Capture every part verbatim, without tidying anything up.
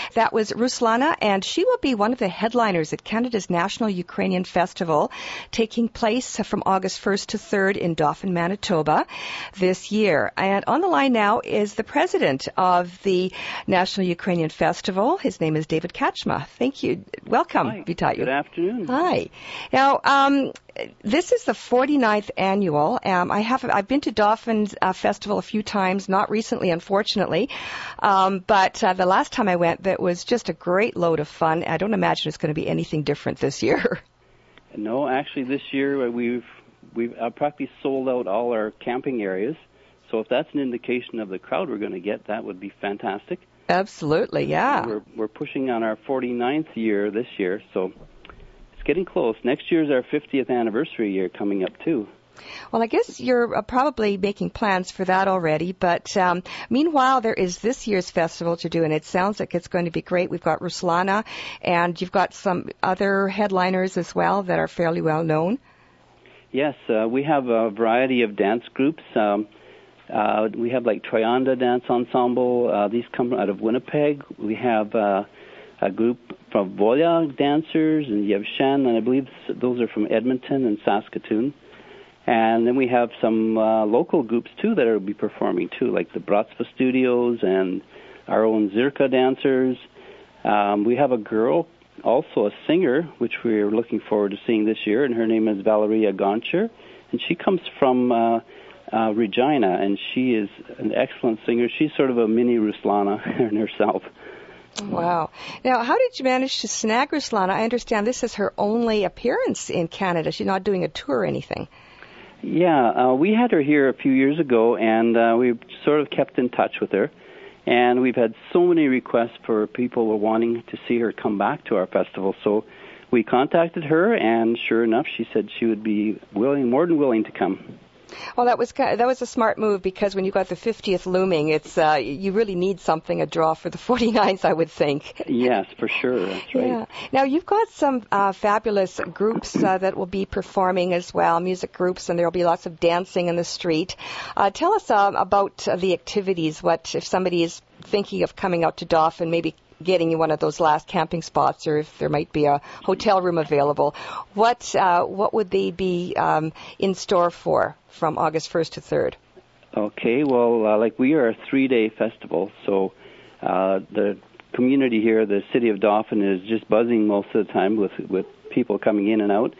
That was Ruslana, and she will be one of the headliners at Canada's National Ukrainian Festival, taking place from August first to third in Dauphin, Manitoba this year. And on the line now is the president of the National Ukrainian Festival. His name is David Kachma. Thank you. Welcome, Hi. Vitaly. Good afternoon. Hi. Now, um, this is the forty-ninth annual. Um, I have I've been to Dauphin's uh, festival a few times, not recently, unfortunately, um, but uh, the last time I went, that was just a great load of fun. I don't imagine it's going to be anything different this year. No, actually, this year we've we've uh, practically sold out all our camping areas. So if that's an indication of the crowd we're going to get, that would be fantastic. Absolutely, yeah. We're we're pushing on our forty-ninth year this year, so it's getting close. Next year's our fiftieth anniversary year coming up too. Well, I guess you're uh, probably making plans for that already, but um, meanwhile, there is this year's festival to do, and it sounds like it's going to be great. We've got Ruslana, and you've got some other headliners as well that are fairly well known. Yes, uh, we have a variety of dance groups. Um, uh, we have like Troyanda Dance Ensemble. Uh, these come out of Winnipeg. We have uh, a group from Voya dancers and Yevshen, and I believe those are from Edmonton and Saskatoon. And then we have some uh, local groups, too, that will be performing, too, like the Bratsva Studios and our own Zirka dancers. Um, we have a girl, also a singer, which we're looking forward to seeing this year, and her name is Valeria Goncher. And she comes from uh, uh, Regina, and she is an excellent singer. She's sort of a mini Ruslana in herself. Wow. Now, how did you manage to snag Ruslana? I understand this is her only appearance in Canada. She's not doing a tour or anything. Yeah, uh, we had her here a few years ago, and uh, we sort of kept in touch with her. And we've had so many requests for people wanting to see her come back to our festival. So we contacted her, and sure enough, she said she would be willing, more than willing to come. Well, that was that was a smart move, because when you got the fiftieth looming, it's uh, you really need something, a draw for the forty-ninth, I would think. Yes, for sure. That's right. Yeah. Now, you've got some uh, fabulous groups uh, that will be performing as well, music groups, and there will be lots of dancing in the street. Uh, tell us uh, about uh, the activities. What if somebody is thinking of coming out to Dauphin, maybe getting you one of those last camping spots, or if there might be a hotel room available, what uh, what would they be um, in store for from August first to third? Okay, well, uh, like we are a three-day festival, so uh, the community here, the city of Dauphin, is just buzzing most of the time with, with people coming in and out.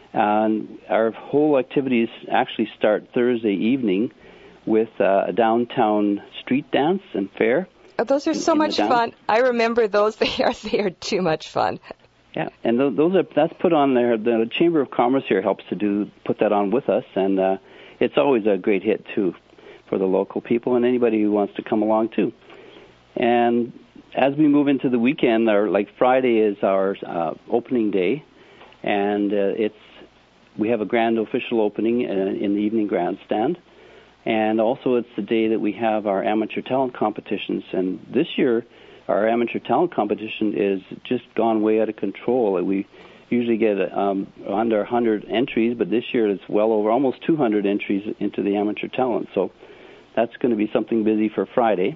And our whole activities actually start Thursday evening with uh, a downtown street dance and fair. Oh, those are so much fun. I remember those. They are they are too much fun. Yeah, and th- those are that's put on there. The Chamber of Commerce here helps to do put that on with us, and uh, it's always a great hit too for the local people and anybody who wants to come along too. And as we move into the weekend, our like Friday is our uh, opening day, and uh, it's we have a grand official opening uh, in the evening grandstand. And also it's the day that we have our amateur talent competitions. And this year, our amateur talent competition is just gone way out of control. We usually get um, under one hundred entries, but this year it's well over almost two hundred entries into the amateur talent. So that's going to be something busy for Friday.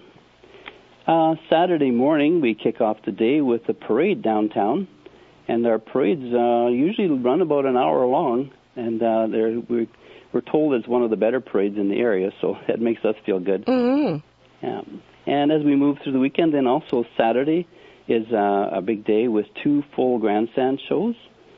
Uh, Saturday morning, we kick off the day with a parade downtown. And our parades uh, usually run about an hour long, and uh, they're... We're, We're told it's one of the better parades in the area, so that makes us feel good. Mm-hmm. Yeah. And as we move through the weekend, then also Saturday is uh, a big day with two full grandstand shows,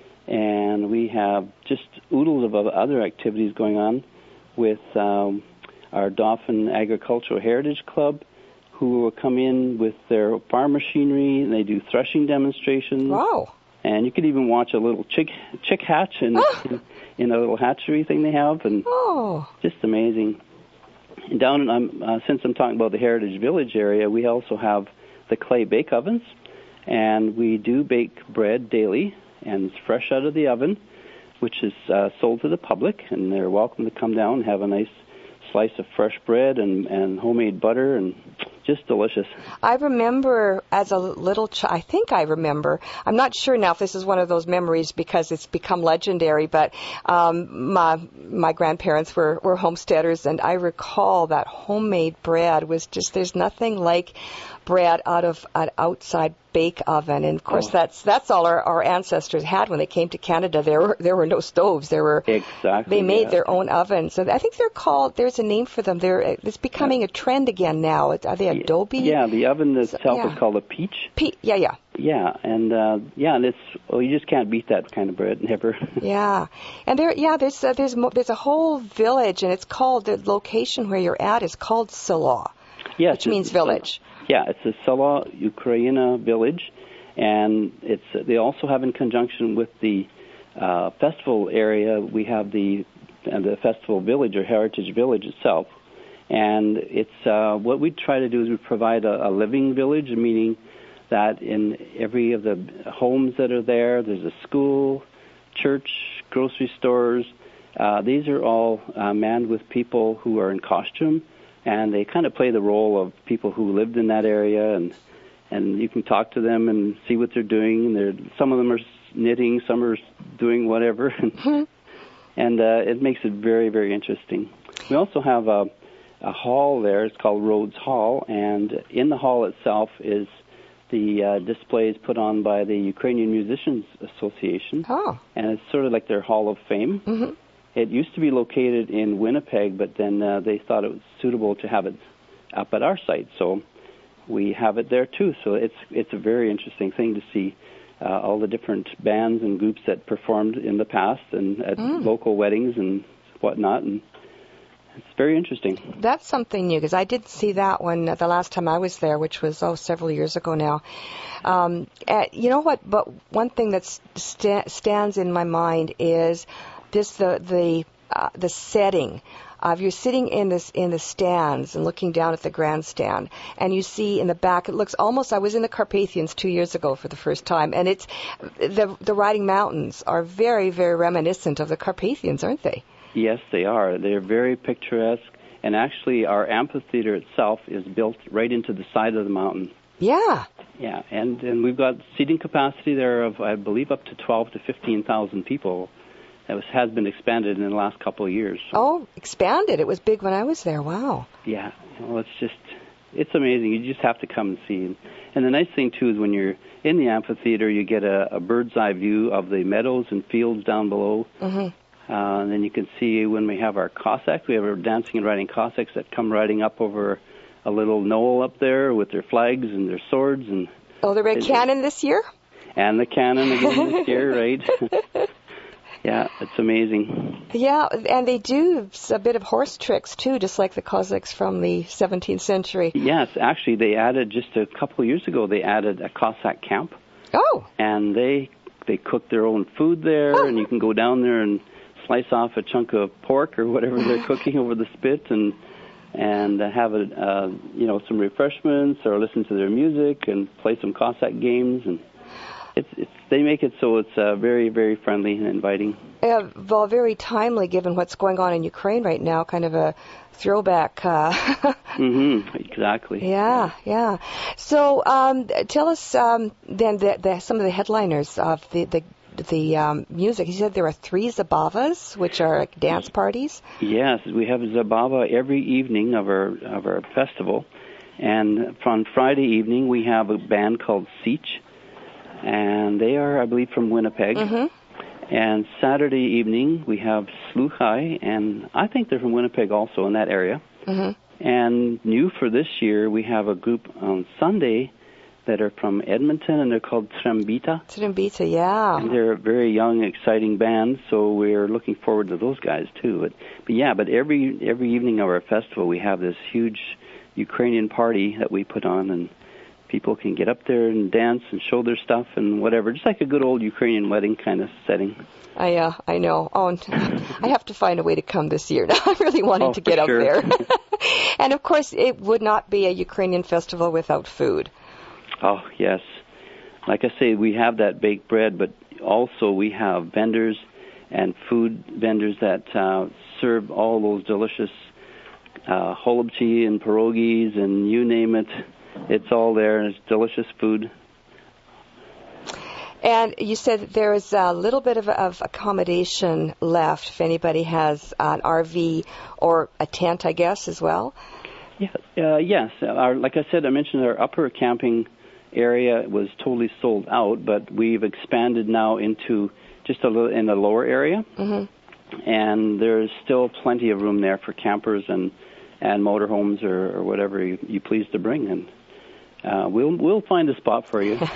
and we have just oodles of other activities going on with um, our Dauphin Agricultural Heritage Club, who will come in with their farm machinery, and they do threshing demonstrations. Wow. And you could even watch a little chick chick hatch in, in, in a little hatchery thing they have, and oh. just amazing. And down, um, uh, since I'm talking about the Heritage Village area, we also have the clay bake ovens, and we do bake bread daily, and it's fresh out of the oven, which is uh, sold to the public, and they're welcome to come down and have a nice slice of fresh bread and, and homemade butter, and just delicious. I remember as a little child, I think I remember, I'm not sure now if this is one of those memories because it's become legendary, but um, my my grandparents were, were homesteaders, and I recall that homemade bread was just, there's nothing like bread out of an outside bake oven. And of course, oh. that's that's all our, our ancestors had when they came to Canada. There were there were no stoves. There were exactly they made yeah. their own ovens. So I think they're called. There's a name for them. They're it's becoming a trend again now. Are they adobe? Yeah, the oven itself so, yeah. is called a peach. Pe- yeah, yeah. Yeah, and uh, yeah, and it's well, you just can't beat that kind of bread, never. yeah, and there, yeah, there's uh, there's mo- there's a whole village, and it's called the location where you're at is called Sela, yes, which means village. Yeah, it's the Sela Ukraina village, and it's they also have in conjunction with the uh, festival area. We have the uh, the festival village or heritage village itself, and it's uh, what we try to do is we provide a, a living village, meaning that in every of the homes that are there, there's a school, church, grocery stores. Uh, these are all uh, manned with people who are in costume, and they kind of play the role of people who lived in that area, and and you can talk to them and see what they're doing. And they're, some of them are knitting, some are doing whatever, and, and uh, it makes it very, very interesting. We also have a, a hall there. It's called Rhodes Hall, and in the hall itself is the uh, displays put on by the Ukrainian Musicians Association, oh. and it's sort of like their Hall of Fame. Mm-hmm. It used to be located in Winnipeg, but then uh, they thought it was suitable to have it up at our site, so we have it there too. So it's it's a very interesting thing to see uh, all the different bands and groups that performed in the past and at mm. local weddings and whatnot, and it's very interesting. That's something new, because I did see that one the last time I was there, which was, oh, several years ago now. Um, uh, you know what? But one thing that st- stands in my mind is this: the the uh, the setting. Uh, if you're sitting in this in the stands and looking down at the grandstand, and you see in the back, it looks almost. I was in the Carpathians two years ago for the first time, and it's the the Riding Mountains are very, very reminiscent of the Carpathians, aren't they? Yes, they are. They're very picturesque, and actually our amphitheater itself is built right into the side of the mountain. Yeah. Yeah, and, and we've got seating capacity there of, I believe, up to twelve to fifteen thousand people. That was, has been expanded in the last couple of years. So. Oh, expanded. It was big when I was there. Wow. Yeah. Well, it's just, it's amazing. You just have to come and see. And the nice thing, too, is when you're in the amphitheater, you get a, a bird's eye view of the meadows and fields down below. Mm-hmm. Uh, and then you can see when we have our Cossacks, we have our dancing and riding Cossacks that come riding up over a little knoll up there with their flags and their swords. And oh, the red cannon this year? And the cannon again this year, right? Yeah, it's amazing. Yeah, and they do a bit of horse tricks, too, just like the Cossacks from the seventeenth century. Yes, actually, they added, just a couple of years ago, they added a Cossack camp. Oh. And they they cook their own food there, oh. and you can go down there and slice off a chunk of pork or whatever they're cooking over the spit, and and have a uh, you know some refreshments or listen to their music and play some Cossack games, and it's it's they make it so it's uh, very very friendly and inviting. Uh, well, very timely given what's going on in Ukraine right now. Kind of a throwback. Uh, mm-hmm. Exactly. Yeah, yeah. So um, tell us um, then the, the, some of the headliners of the the. the um, music. You said there are three Zabavas, which are like dance parties? Yes, we have Zabava every evening of our of our festival. And on Friday evening, we have a band called Sich, and they are, I believe, from Winnipeg. Mm-hmm. And Saturday evening, we have Sluchai, and I think they're from Winnipeg also, in that area. Mm-hmm. And new for this year, we have a group on Sunday that are from Edmonton, and they're called Trembita. Trembita, yeah. And they're a very young, exciting band, so we're looking forward to those guys, too. But, but yeah, but every every evening of our festival, we have this huge Ukrainian party that we put on, and people can get up there and dance and show their stuff and whatever, just like a good old Ukrainian wedding kind of setting. I uh, I know. Oh, I have to find a way to come this year. Now, I'm really wanting oh, to get up sure. there. And, of course, it would not be a Ukrainian festival without food. Oh, yes. Like I say, we have that baked bread, but also we have vendors and food vendors that uh, serve all those delicious uh, holubchi and pierogies and you name it. It's all there, and it's delicious food. And you said that there is a little bit of, of accommodation left if anybody has an R V or a tent, I guess, as well? Yeah, uh, yes. Our, like I said, I mentioned our upper camping area was totally sold out, but we've expanded now into just a little in the lower area, mm-hmm. and there's still plenty of room there for campers and and motorhomes or, or whatever you, you please to bring, and uh, we'll we'll find a spot for you.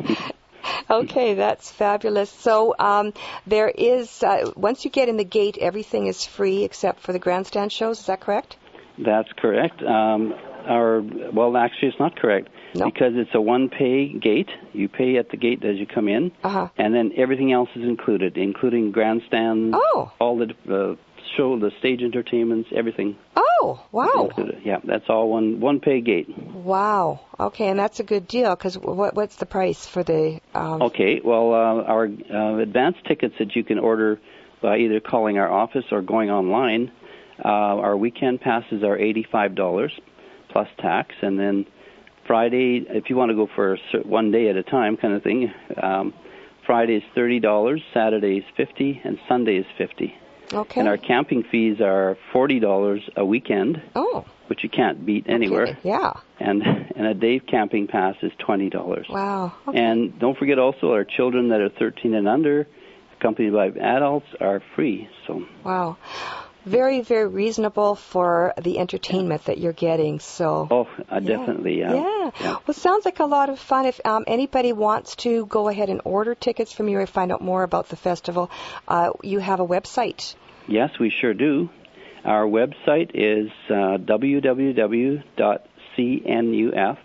Okay, that's fabulous. So um, there is, uh, once you get in the gate, everything is free except for the grandstand shows. Is that correct? That's correct. Um, our well, actually, it's not correct no. because it's a one-pay gate. You pay at the gate as you come in, uh-huh. and then everything else is included, including grandstands, oh. all the uh, show, the stage entertainments, everything. Oh, wow. Yeah, that's all one one-pay gate. Wow. Okay, and that's a good deal because what, what's the price for the... Um... Okay, well, uh, our uh, advance tickets that you can order by either calling our office or going online, uh, our weekend passes are eighty-five dollars plus tax, and then Friday, if you want to go for one day at a time kind of thing, um, Friday is thirty dollars, Saturday is fifty dollars, and Sunday is fifty dollars. Okay. And our camping fees are forty dollars a weekend, oh. which you can't beat anywhere. Okay. Yeah. And and a day camping pass is twenty dollars. Wow. Okay. And don't forget also our children that are thirteen and under, accompanied by adults, are free. So. Wow. Very, very reasonable for the entertainment that you're getting. So. Oh, uh, definitely. Yeah. Yeah. yeah. yeah. Well, sounds like a lot of fun. If um, anybody wants to go ahead and order tickets from you or find out more about the festival, uh, you have a website. Yes, we sure do. Our website is uh, w w w dot c n u f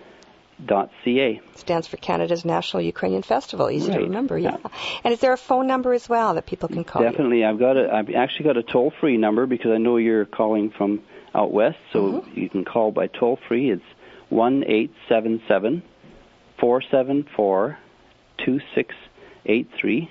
dot c a. Stands for Canada's National Ukrainian Festival. Easy right. to remember, yeah. yeah. And is there a phone number as well that people can call Definitely. you? I've got a, I've actually got a toll-free number because I know you're calling from out west, so mm-hmm. you can call by toll-free. It's one eight seven seven, four seven four, two six eight three.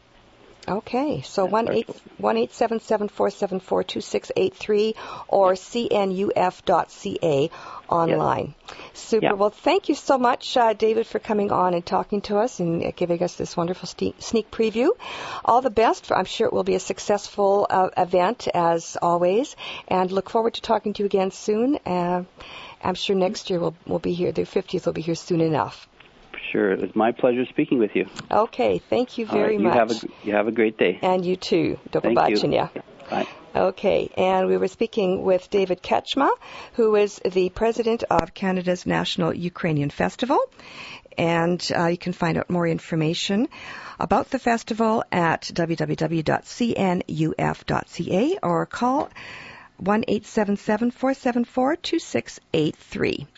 Okay, so one eight one eight seven seven four seven four two six eight three or c n u f dot c a online. Yes. Super. Yeah. Well, thank you so much, uh, David, for coming on and talking to us and giving us this wonderful ste- sneak preview. All the best. For, I'm sure it will be a successful uh, event as always, and look forward to talking to you again soon. Uh, I'm sure next year we'll we'll be here. The fiftieth will be here soon enough. Sure. It was my pleasure speaking with you. Okay. Thank you very right, you much. Have a, you have a great day. And you too. Do Thank pobачення. you. Bye. Okay. And we were speaking with David Ketchma, who is the president of Canada's National Ukrainian Festival. And uh, you can find out more information about the festival at w w w dot c n u f dot c a or call one eight seven seven four seven four two six eight three.